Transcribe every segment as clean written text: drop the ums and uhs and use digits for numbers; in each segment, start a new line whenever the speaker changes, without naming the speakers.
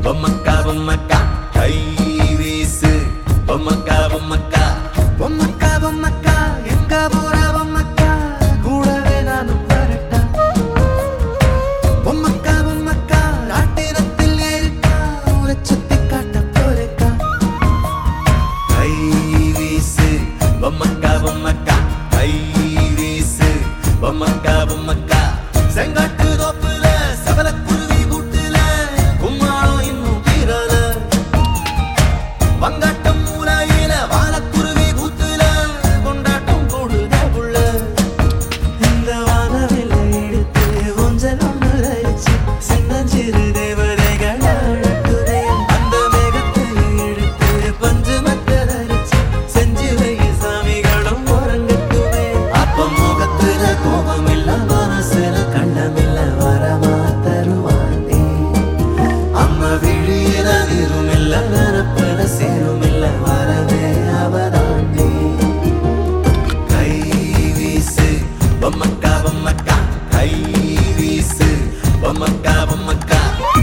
பொம்மக்கா பொம்மக்கா கை வீசு பொம்மக்கா பொம்மக்கா பொம்மக்கா பொம்மக்கா எங்க போற பொம்மக்கா கூடவே நானும் வரட்டா பொம்மக்கா பொம்மக்கா ராட்டினத்தில் ஏறிக்கா ஊரை சுத்தி காட்ட போறேக்கா கை வீசு பொம்மக்கா பொம்மக்கா கை வீசு பொம்மக்கா பொம்மக்கா செங்காட்டு தோப்புல சபல குருவி கூட்டுல கும்மாளம் இன்னும் தீரல வங்காட்டம் மூலையில வாழக்குருவி கூட்டுல கொண்டாட்டம் கூடுத புள்ள இந்த வானவில்லை எடுத்து ஊஞ்சல் ஒன்று ரசிச்சு சின்னஞ்சிறு தேவதைகள் அழட்டுதே அந்த மேகத்தை எடுத்து பஞ்சு மத்தல் அரிச்சு செஞ்சு வை சாமிகளும் உறங்கட்டுமே அப்ப முகத்துல கோபம் இல்ல மனசுல கண்ணமில்ல வரமா தருவாண்டி அம்மா விழியில நீருமில்ல நரப்புல சேருமில்ல வரவே அவதாண்டி கை வீசு பொம்மக்கா பொம்மக்கா கை வீசு பொம்மக்கா பொம்மக்கா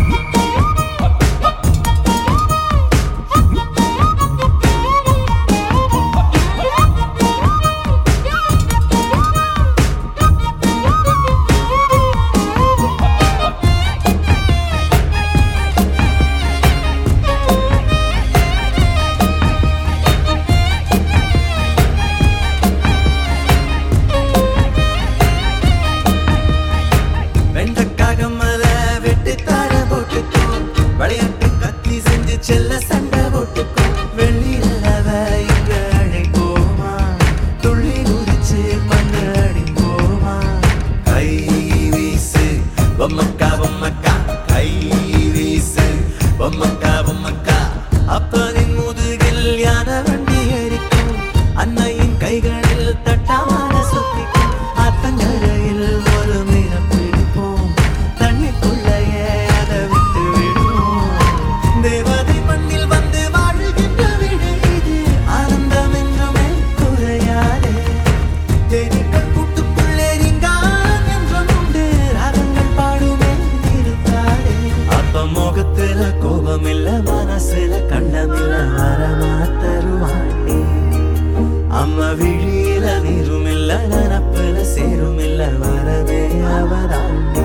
வெண்டக்காக மலை வெட்டி தார போட்டுக்கோ விளையாட்டு கத்தி செஞ்சு செல்ல சண்டை போட்டுக்கோ வெள்ளி நிலவ இங்க அழைப்போமா துள்ளி குதிச்சு பண்ணு அடிப்போமா கை வீசு பொம்மக்கா பொம்மக்கா கை வீசு பொம்மக்கா பொம்மக்கா அப்பனின் முதுகில் யானை வண்டி எரிக்கும் அன்னையின் கைகளில் தட்டாமான சுத்திக்கும் ஆத்தங்கரையில் ஒரு மீனம் பிடிப்போம் தண்ணிக்குள்ளையே அதை விட்டு விடுவோம் தேவதை மண்ணில் வந்து வாழுகின்ற வீடு இது ஆனந்தம் என்றுமே குறையாதே தேனீக்கள் கூட்டுக்குள்ளே நீங்கான் என்றும் உண்டு ராகங்கள் பாடுமே இருக்காதே அப்ப முகத்துல கோபம் இல்ல மனசுல கண்ணமில்ல வரமா தருவாண்டி அம்மா விழியில நீருமில்ல நனப்புல சேருமில்ல வரவே அவதாண்டி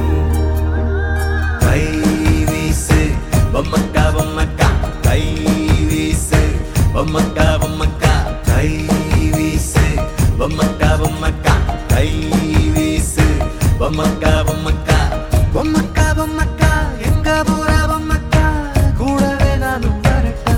கை வீசு பொம்மக்கா பொம்மக்கா கை வீசு பொம்மக்கா பொம்மக்கா கை வீசு பொம்மக்கா பொம்மக்கா கை வீசு பொம்மக்கா பொம்மக்கா பொம்மக்கா பொம்மக்கா எங்க போற பொம்மக்கா கூடவே நானும் வரட்டா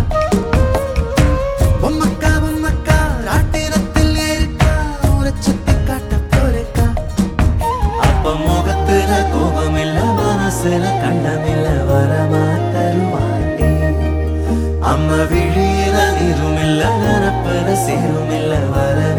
பொம்மக்கா பொம்மக்கா ராட்டினத்தில் ஏறிக்கா ஊரை சுத்தி காட்ட போறேக்கா அப்ப முகத்துல கோபம் இல்ல மனசுல கண்ணமில்ல வரமா தருவாண்டி அம்மா விழியில நீருமில்ல நரப்புல சேருமில்ல வரவே